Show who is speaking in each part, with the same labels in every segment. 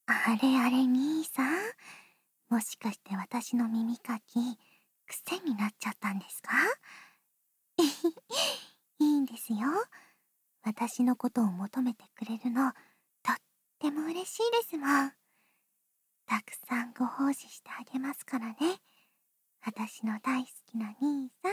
Speaker 1: あれあれ兄さん、もしかして私の耳かき、癖になっちゃったんですか？いいんですよ。私のことを求めてくれるの、とっても嬉しいですもん。たくさんご奉仕してあげますからね。私の大好きな兄さん。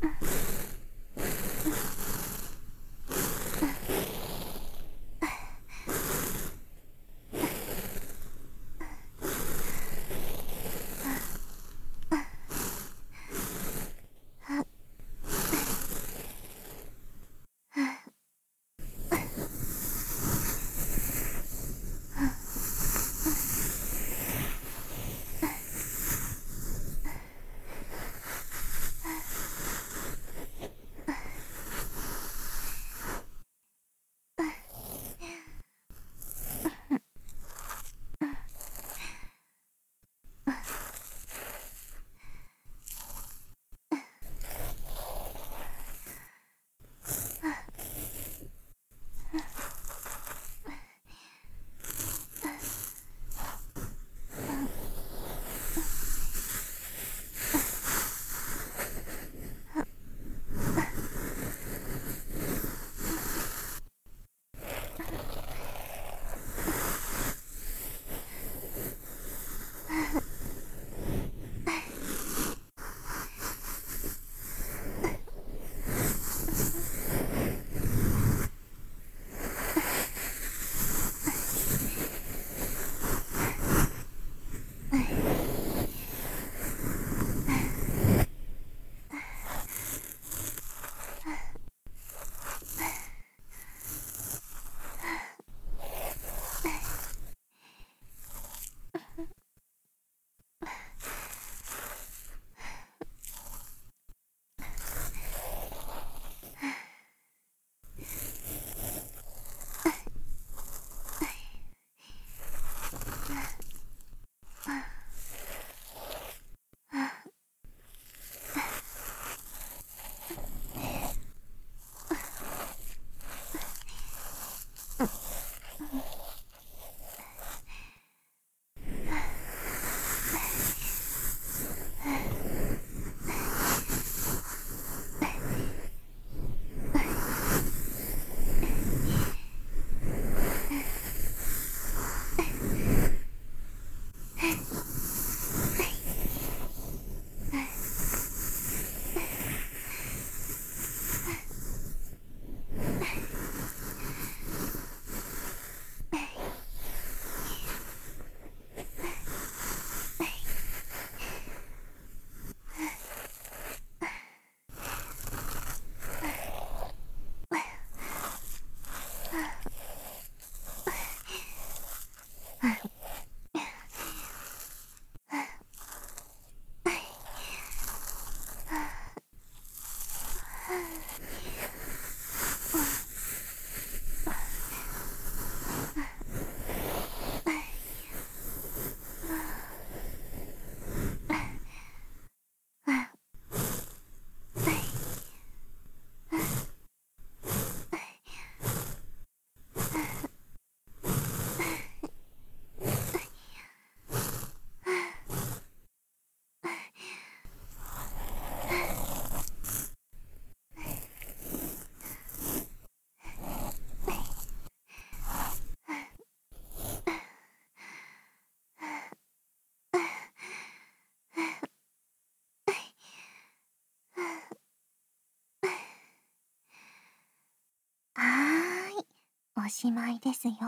Speaker 1: おしまいですよ。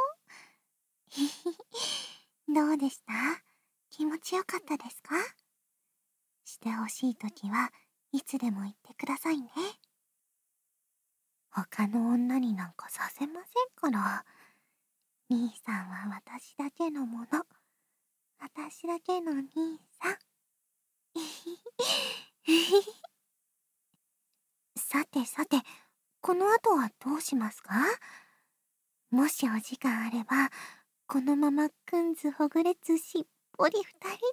Speaker 1: どうでした？気持ちよかったですか？してほしいときはいつでも言ってくださいね。他の女になんかさせませんから。兄さんは私だけのもの。私だけの兄さん。さてさて、この後はどうしますか？もしお時間あれば、このままくんずほぐれつしっぽり二人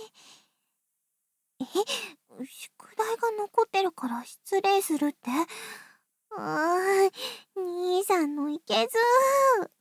Speaker 1: で。宿題が残ってるから失礼するって？兄さんのいけず